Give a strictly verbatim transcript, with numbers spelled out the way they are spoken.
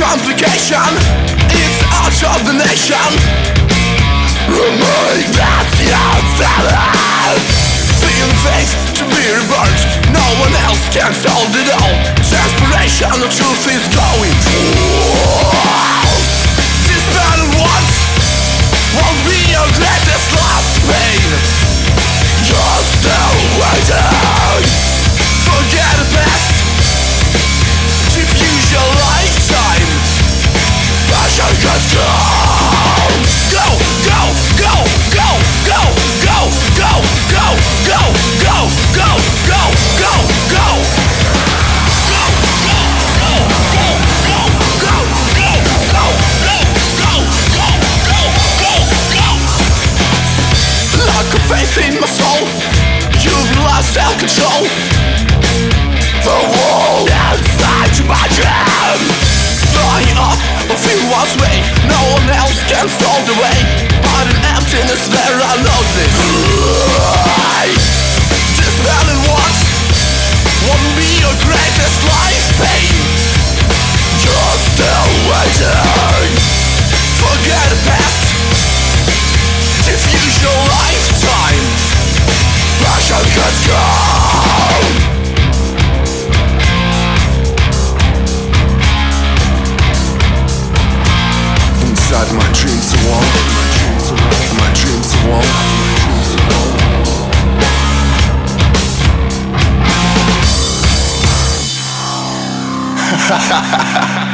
complication, it's out of the nation. Remind that you're valid. Feeling faith to be rebirth, no one else can solve it all. Desperation, the truth is going through. This battle once won't be your greatest last pain. Just still waiting. Forget the past, diffuse your lifetime. Passion gets gone. Go, go, go, go, go, go, go, go, go, go, go, go, go, go. Lack of faith in my soul, you've lost self-control. The wall inside my dream, flying up a few miles away. No one else can solve the way, but an emptiness there I know this. This battle once won't be your greatest life pain. You're still waiting. Forget the past, diffuse your lifetime. Passion gets gone. Inside my dreams a wall, my dreams a wall. Ha ha ha ha.